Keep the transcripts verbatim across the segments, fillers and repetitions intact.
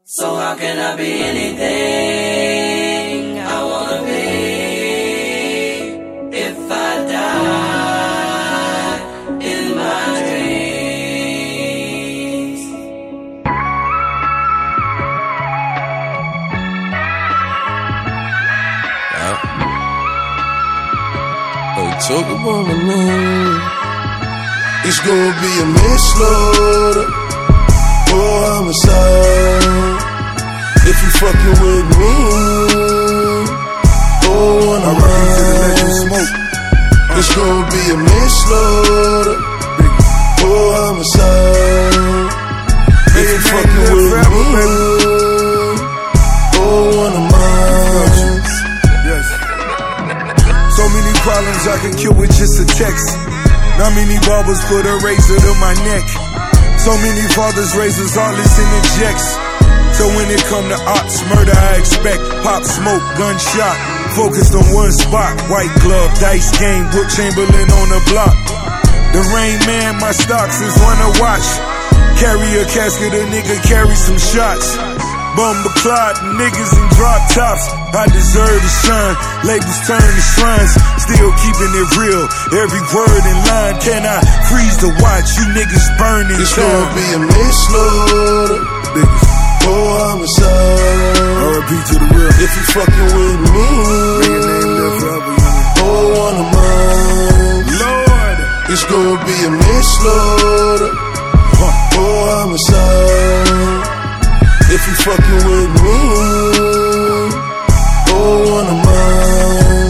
So how can I be anything I wanna be if I die in my dreams? Yeah. They took upon the moon. It's gonna be a manslaughter or homicide if you fucking with me. Oh, when I'm smoke. It's gonna be a manslaughter or homicide if you fucking with me. Oh, when I'm yes. So many problems I can kill with just a text. Not many barbers put a razor to my neck. So many fathers raise us all this in injects. So when it come to ops, murder I expect. Pop, smoke, gunshot, focused on one spot. White glove, dice game, Wilt Chamberlain on the block. The Rain Man, my stocks is one to watch. Carry a casket, a nigga carry some shots. Bumba clot, niggas in drop tops. I deserve to shine, labels turn to shrines. Still keeping it real, every word in line. Can I freeze the watch? You niggas burning. It's gonna be a manslaughter or homicide. R I P to the real. If you fucking with me, may your name live forever, young. oh, one of mine. Lord, it's gonna be a manslaughter huh. or homicide. If you fucking with me, oh, one of mine.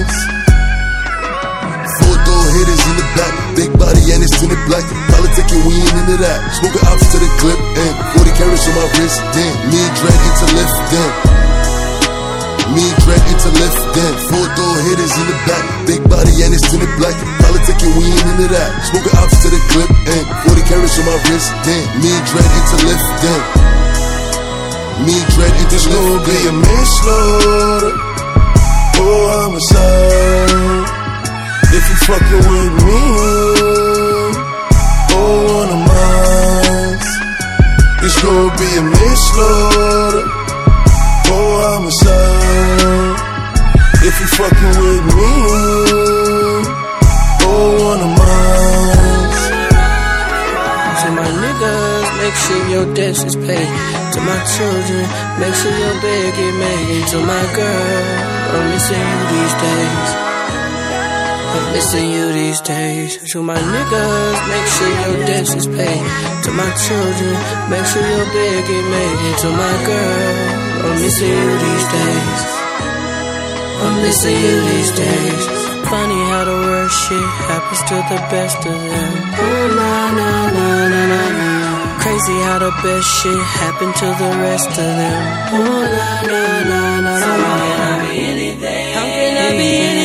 Four door hitters in the back, big body and it's tinted black. Politicking, we ain't into that. Smoking ops to the clip and forty carats on my wrist. Then me dread into lift. Then me dread into lift. Then four door hitters in the back, big body and it's tinted black. Politicking, we ain't into that. Smoking ops to the clip and forty carats on my wrist. Then me dread into lift. Then me dread it, this gonna be a manslaughter or homicide if you fucking with me. Oh, one of mine. It's gonna be a manslaughter or homicide if you fucking with me. Oh, one of mine. To my niggas, make sure your debts is paid. To my children, make sure your bed get made. To my girl, I'm missing you these days. I'm missing you these days. To my niggas, make sure your debts is paid. To my children, make sure your bed get made. To my girl, I'm missing you these days. I'm missing you these days. Funny how the worst shit happens to the best of them. Oh, nah, nah, nah, nah, nah, nah. Crazy how the best shit happened to the rest of them. Oh, nah, nah, nah, nah, nah. So how can I be anything? How can I be anything?